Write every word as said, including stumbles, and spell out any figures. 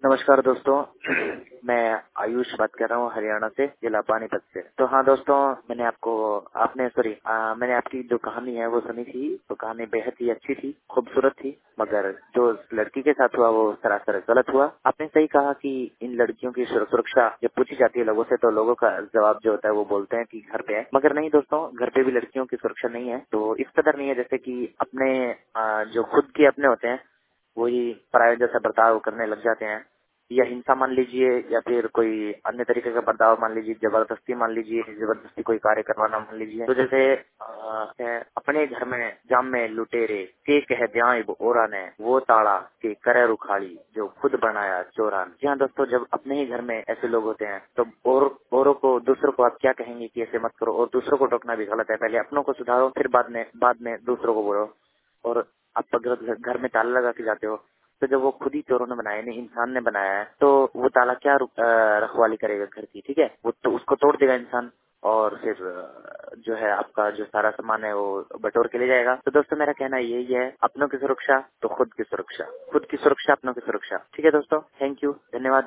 नमस्कार दोस्तों, मैं आयुष बात कर रहा हूँ हरियाणा से, जिला पानीपत से। तो हाँ दोस्तों, मैंने आपको आपने सॉरी मैंने आपकी जो कहानी है वो सुनी थी। तो कहानी बेहद ही अच्छी थी, खूबसूरत थी, मगर जो लड़की के साथ हुआ वो सरासर गलत हुआ। आपने सही कहा कि इन लड़कियों की सुरक्षा जब पूछी जाती है लोगों से, तो लोगों का जवाब जो होता है वो बोलते हैं कि घर पे है, मगर नहीं दोस्तों, घर पे भी लड़कियों की सुरक्षा नहीं है। तो इस कदर नहीं है जैसे कि अपने आ, जो खुद के अपने होते हैं वही पराये जैसा बर्ताव करने लग जाते हैं, या हिंसा मान लीजिए, या फिर कोई अन्य तरीके का बर्ताव मान लीजिए, जबरदस्ती मान लीजिए, जबरदस्ती कोई कार्य करवाना मान लीजिए। तो जैसे आ, है, अपने घर में जाम में लुटेरे के कह द्याय ओरा ने वो ताड़ा के करे रुखाड़ी जो खुद बनाया चोरान। जी हाँ दोस्तों, जब अपने ही घर में ऐसे लोग होते हैं तो और औरों को, दूसरों को आप क्या कहेंगे कि ऐसे मत करो, और दूसरों को टोकना भी गलत है। पहले अपनों को सुधारो, फिर बाद में बाद में दूसरों को बोलो। और आप अगर घर में ताला लगा के जाते हो, तो जब वो खुद ही चोरों ने बनाया, नहीं इंसान ने बनाया है, तो वो ताला क्या रुक- अ, रखवाली करेगा घर की, ठीक है? वो तो उसको तोड़ देगा इंसान, और फिर अ, जो है आपका जो सारा सामान है वो बटोर के ले जाएगा। तो दोस्तों, मेरा कहना यही है, अपनों की सुरक्षा तो खुद की सुरक्षा, खुद की सुरक्षा अपनों की सुरक्षा। ठीक है दोस्तों, थैंक यू, धन्यवाद।